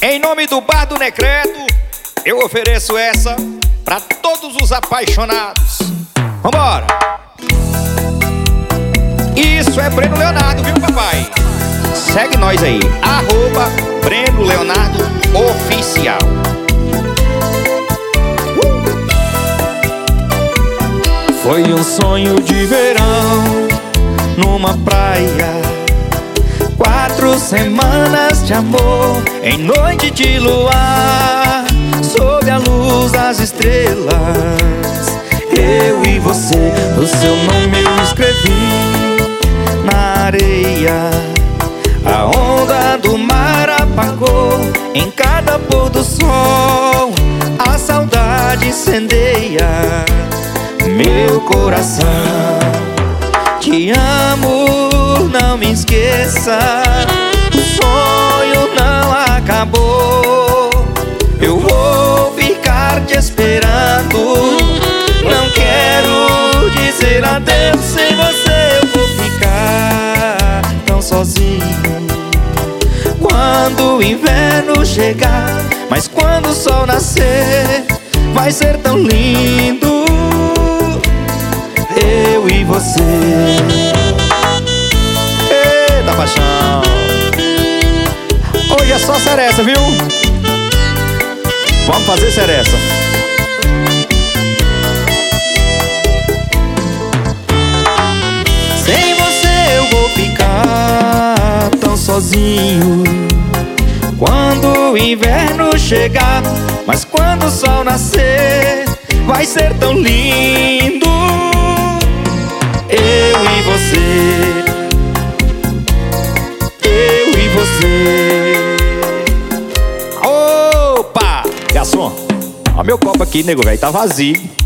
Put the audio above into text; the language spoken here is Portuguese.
Em nome do Bar do Necreto, eu ofereço essa pra todos os apaixonados. Vambora! Isso é Breno Leonardo, viu, papai? Segue nós aí, @Breno Leonardo Oficial. Foi um sonho de verão numa praia, 4 semanas de amor em noite de luar, sob a luz das estrelas. Eu e você, o seu nome eu escrevi na areia. A onda do mar apagou em cada pôr do sol. A saudade incendeia meu coração. Te amo, não me esqueça. O sonho não acabou. Eu vou ficar te esperando. Não quero dizer adeus. Sem você eu vou ficar tão sozinho quando o inverno chegar. Mas quando o sol nascer, vai ser tão lindo, eu e você. Eita paixão! Hoje é só seresta, viu? Vamos fazer seresta. Sem você eu vou ficar tão sozinho quando o inverno chegar. Mas quando o sol nascer, vai ser tão lindo, eu e você. Eu e você. Opa! Garçom, ó meu copo aqui, nego velho, tá vazio.